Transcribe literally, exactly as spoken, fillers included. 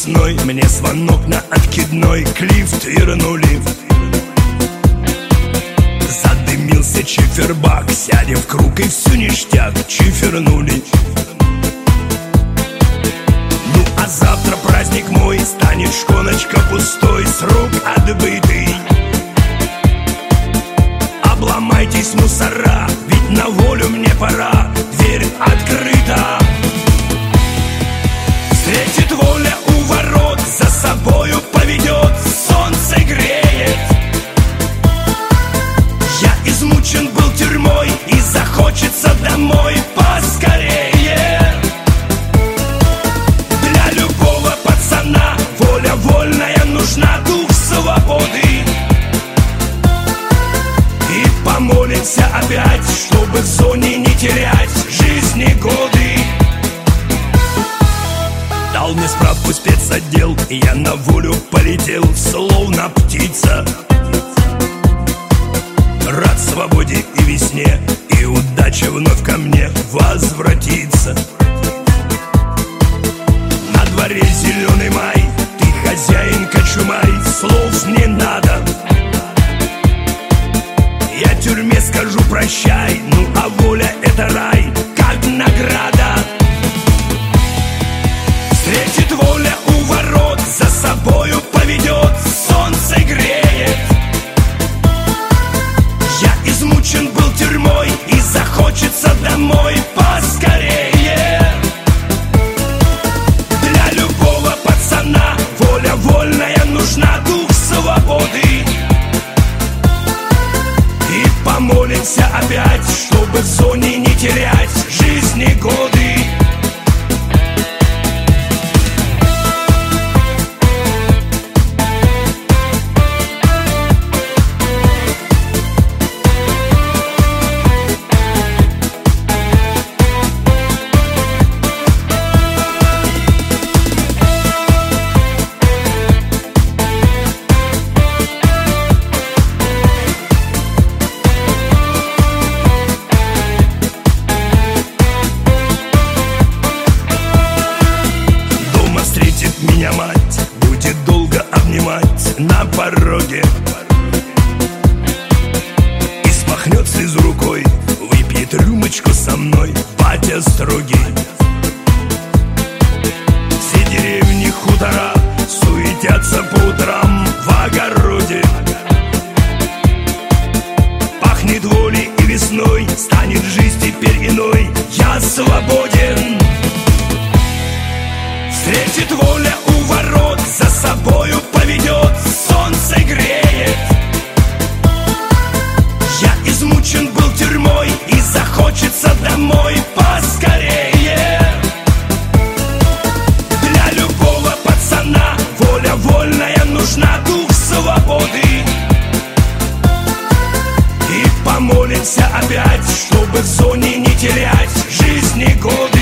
весной мне звонок на откидной, к лифт вернули. Задымился чифербак, сядем в круг и всю ништяк чифернули. Ну а завтра праздник мой, станет шконочка пустой, с рук отбытый. Обломайтесь, мусора, ведь на волю мне пора, дверь открыта. Встретит воля у ворот, за собою поведет, солнце греет. Я измучен был тюрьмой и захочется домой поскорее. Для любого пацана воля вольная нужна, дух свободы. И помолимся опять, чтобы в зоне не терять жизни годы. Дал мне справку спецотдел, и я на волю полетел, словно птица. Рад свободе и весне, и удача вновь ко мне возвратится. На дворе зеленый май, ты хозяин кочумай, слов не надо. Я тюрьме скажу прощай, ну а воля это рай, как награда. Встретит воля у ворот, за собою поведет, солнце греет. Я измучен был тюрьмой и захочется домой поскорее. Для любого пацана воля вольная нужна, дух свободы. И помолимся опять, чтобы в зоне не терять жизни годы. Меня мать будет долго обнимать на пороге и смахнет слезу рукой, выпьет рюмочку со мной, батя строгий. Все деревни, хутора суетятся по утрам в огороде. Пахнет волей и весной, станет жизнь теперь иной, я свободен. Встретит воля у ворот, за собою поведет, солнце греет. Я измучен был тюрьмой и захочется домой поскорее. Для любого пацана воля вольная нужна, дух свободы. И помолимся опять, чтобы в зоне не терять жизни годы.